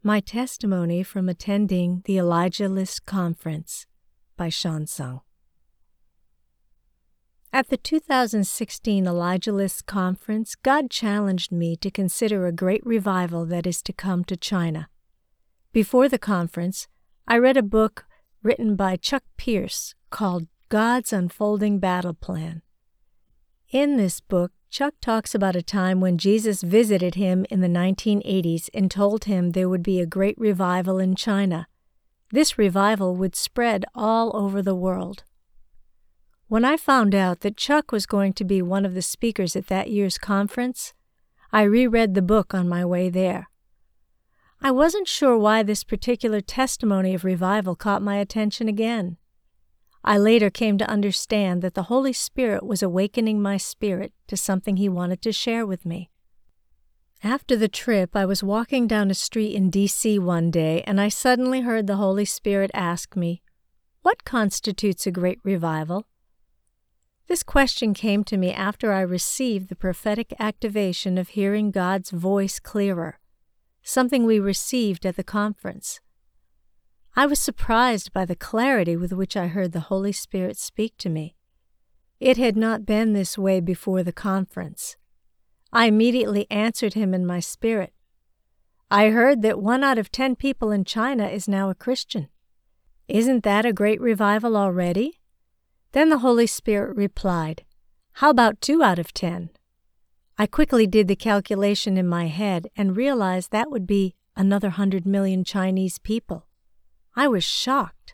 My Testimony from Attending the Elijah List Conference by Sean Sung. At the 2016 Elijah List Conference, God challenged me to consider a great revival that is to come to China. Before the conference, I read a book written by Chuck Pierce called God's Unfolding Battle Plan. In this book, Chuck talks about a time when Jesus visited him in the 1980s and told him there would be a great revival in China. This revival would spread all over the world. When I found out that Chuck was going to be one of the speakers at that year's conference, I reread the book on my way there. I wasn't sure why this particular testimony of revival caught my attention again. I later came to understand that the Holy Spirit was awakening my spirit to something He wanted to share with me. After the trip, I was walking down a street in D.C. one day, and I suddenly heard the Holy Spirit ask me, "What constitutes a great revival?" This question came to me after I received the prophetic activation of hearing God's voice clearer, something we received at the conference. I was surprised by the clarity with which I heard the Holy Spirit speak to me. It had not been this way before the conference. I immediately answered Him in my spirit. I heard that 1 out of 10 people in China is now a Christian. Isn't that a great revival already? Then the Holy Spirit replied, "How about 2 out of 10? I quickly did the calculation in my head and realized that would be another 100 million Chinese people. I was shocked.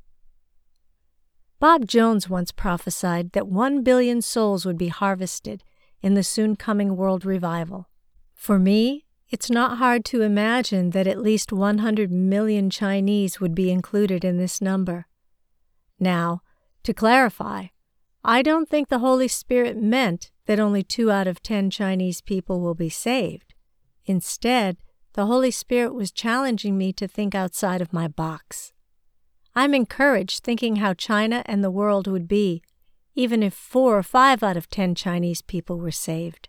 Bob Jones once prophesied that 1 billion souls would be harvested in the soon-coming world revival. For me, it's not hard to imagine that at least 100 million Chinese would be included in this number. Now, to clarify, I don't think the Holy Spirit meant that only 2 out of 10 Chinese people will be saved. Instead, the Holy Spirit was challenging me to think outside of my box. I'm encouraged thinking how China and the world would be, even if 4 or 5 out of 10 Chinese people were saved.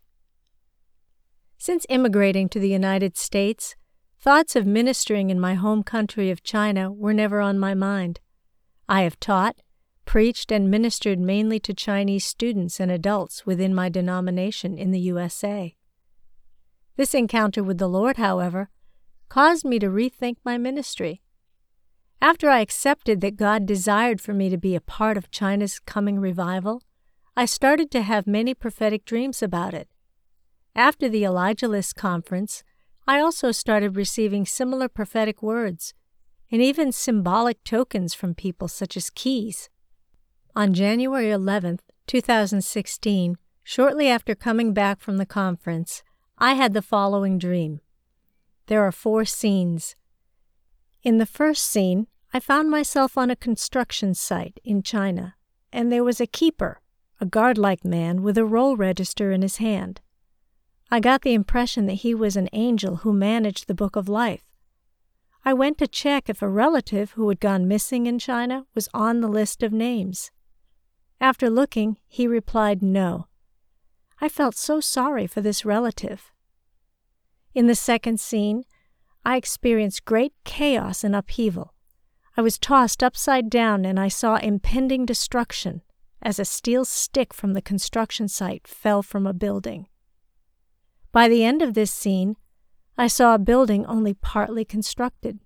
Since immigrating to the United States, thoughts of ministering in my home country of China were never on my mind. I have taught, preached, and ministered mainly to Chinese students and adults within my denomination in the USA. This encounter with the Lord, however, caused me to rethink my ministry. After I accepted that God desired for me to be a part of China's coming revival, I started to have many prophetic dreams about it. After the Elijah List Conference, I also started receiving similar prophetic words, and even symbolic tokens from people such as keys. On January 11, 2016, shortly after coming back from the conference, I had the following dream. There are 4 scenes. In the first scene, I found myself on a construction site in China, and there was a keeper, a guard-like man with a roll register in his hand. I got the impression that he was an angel who managed the Book of Life. I went to check if a relative who had gone missing in China was on the list of names. After looking, he replied no. I felt so sorry for this relative. In the second scene, I experienced great chaos and upheaval. I was tossed upside down and I saw impending destruction as a steel stick from the construction site fell from a building. By the end of this scene, I saw a building only partly constructed.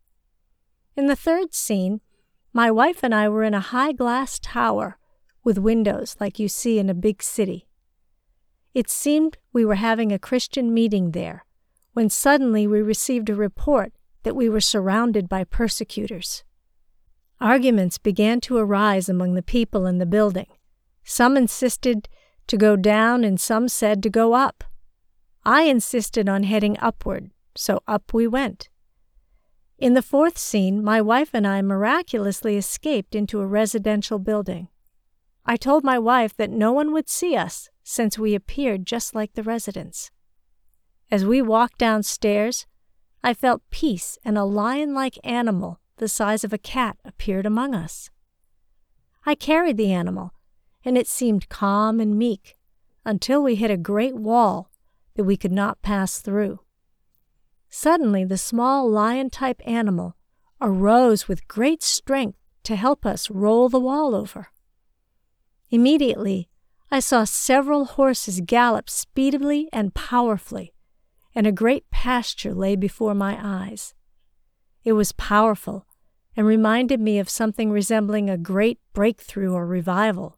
In the third scene, my wife and I were in a high glass tower with windows like you see in a big city. It seemed we were having a Christian meeting there, when suddenly we received a report that we were surrounded by persecutors. Arguments began to arise among the people in the building. Some insisted to go down and some said to go up. I insisted on heading upward, so up we went. In the fourth scene, my wife and I miraculously escaped into a residential building. I told my wife that no one would see us since we appeared just like the residents. As we walked downstairs, I felt peace, and a lion-like animal the size of a cat appeared among us. I carried the animal, and it seemed calm and meek until we hit a great wall that we could not pass through. Suddenly the small lion-type animal arose with great strength to help us roll the wall over. Immediately, I saw several horses gallop speedily and powerfully, and a great pasture lay before my eyes. It was powerful and reminded me of something resembling a great breakthrough or revival.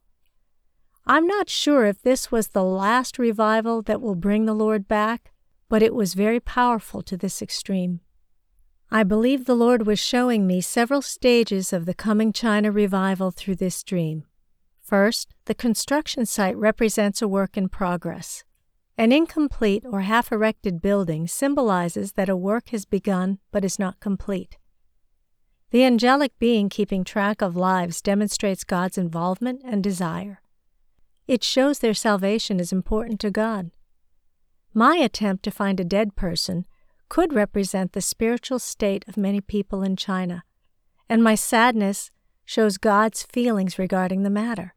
I'm not sure if this was the last revival that will bring the Lord back, but it was very powerful to this extreme. I believe the Lord was showing me several stages of the coming China revival through this dream. First, the construction site represents a work in progress. An incomplete or half-erected building symbolizes that a work has begun but is not complete. The angelic being keeping track of lives demonstrates God's involvement and desire. It shows their salvation is important to God. My attempt to find a dead person could represent the spiritual state of many people in China, and my sadness shows God's feelings regarding the matter.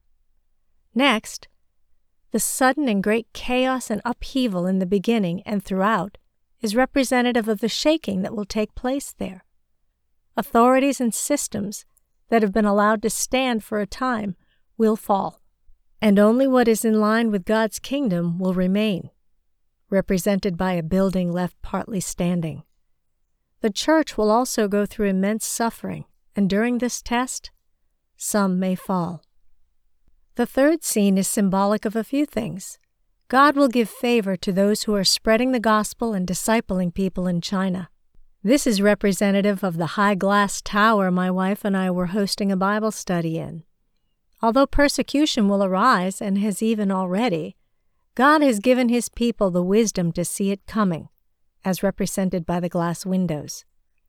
Next, the sudden and great chaos and upheaval in the beginning and throughout is representative of the shaking that will take place there. Authorities and systems that have been allowed to stand for a time will fall, and only what is in line with God's kingdom will remain, represented by a building left partly standing. The church will also go through immense suffering, and during this test, some may fall. The third scene is symbolic of a few things. God will give favor to those who are spreading the gospel and discipling people in China. This is representative of the high glass tower my wife and I were hosting a Bible study in. Although persecution will arise, and has even already, God has given His people the wisdom to see it coming, as represented by the glass windows.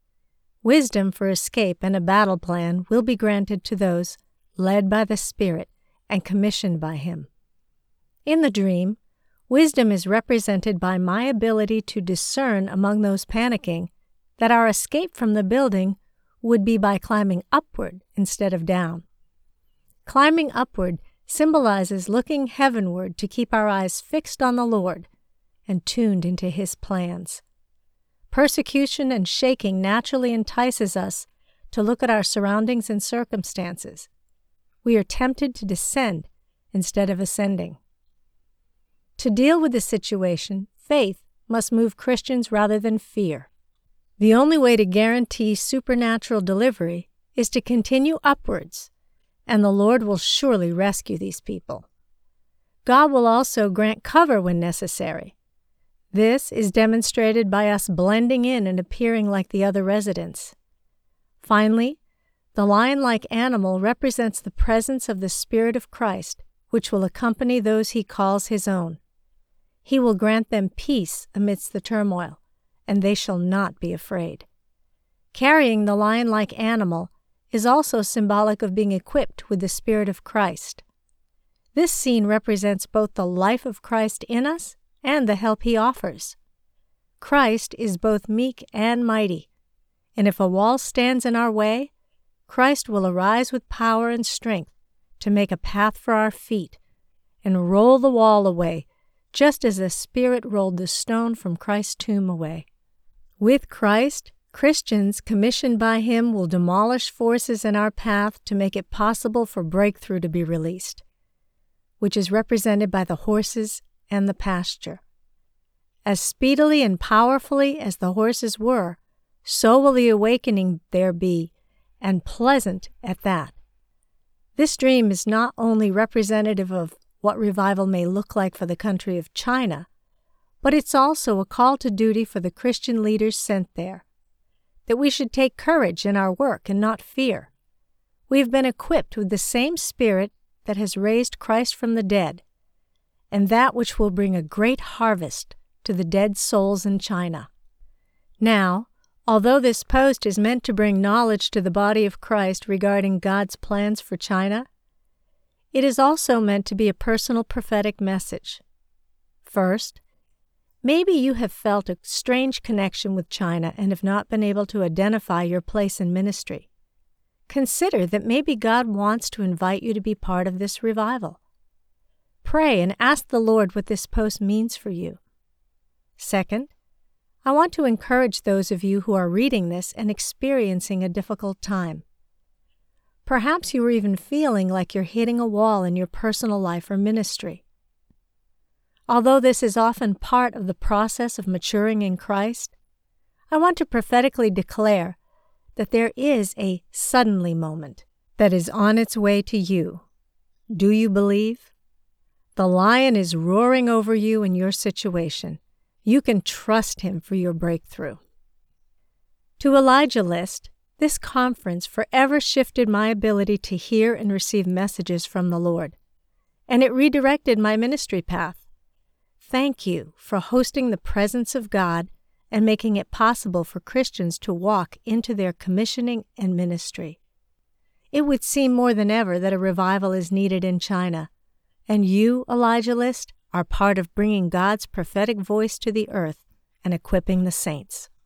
Wisdom for escape and a battle plan will be granted to those led by the Spirit and commissioned by Him. In the dream, wisdom is represented by my ability to discern among those panicking that our escape from the building would be by climbing upward instead of down. Climbing upward symbolizes looking heavenward to keep our eyes fixed on the Lord and tuned into His plans. Persecution and shaking naturally entices us to look at our surroundings and circumstances. We are tempted to descend instead of ascending. To deal with the situation, faith must move Christians rather than fear. The only way to guarantee supernatural delivery is to continue upwards, and the Lord will surely rescue these people. God will also grant cover when necessary. This is demonstrated by us blending in and appearing like the other residents. Finally, the lion-like animal represents the presence of the Spirit of Christ, which will accompany those He calls His own. He will grant them peace amidst the turmoil, and they shall not be afraid. Carrying the lion-like animal is also symbolic of being equipped with the Spirit of Christ. This scene represents both the life of Christ in us and the help He offers. Christ is both meek and mighty, and if a wall stands in our way, Christ will arise with power and strength to make a path for our feet and roll the wall away, just as the Spirit rolled the stone from Christ's tomb away. With Christ, Christians commissioned by Him will demolish forces in our path to make it possible for breakthrough to be released, which is represented by the horses and the pasture. As speedily and powerfully as the horses were, so will the awakening there be, and pleasant at that. This dream is not only representative of what revival may look like for the country of China, but it's also a call to duty for the Christian leaders sent there, that we should take courage in our work and not fear. We have been equipped with the same Spirit that has raised Christ from the dead, and that which will bring a great harvest to the dead souls in China. Now, although this post is meant to bring knowledge to the body of Christ regarding God's plans for China, it is also meant to be a personal prophetic message. First, maybe you have felt a strange connection with China and have not been able to identify your place in ministry. Consider that maybe God wants to invite you to be part of this revival. Pray and ask the Lord what this post means for you. Second, I want to encourage those of you who are reading this and experiencing a difficult time. Perhaps you are even feeling like you're hitting a wall in your personal life or ministry. Although this is often part of the process of maturing in Christ, I want to prophetically declare that there is a suddenly moment that is on its way to you. Do you believe? The lion is roaring over you in your situation. You can trust him for your breakthrough. To Elijah List, this conference forever shifted my ability to hear and receive messages from the Lord, and it redirected my ministry path. Thank you for hosting the presence of God and making it possible for Christians to walk into their commissioning and ministry. It would seem more than ever that a revival is needed in China, and you, Elijah List, are part of bringing God's prophetic voice to the earth and equipping the saints.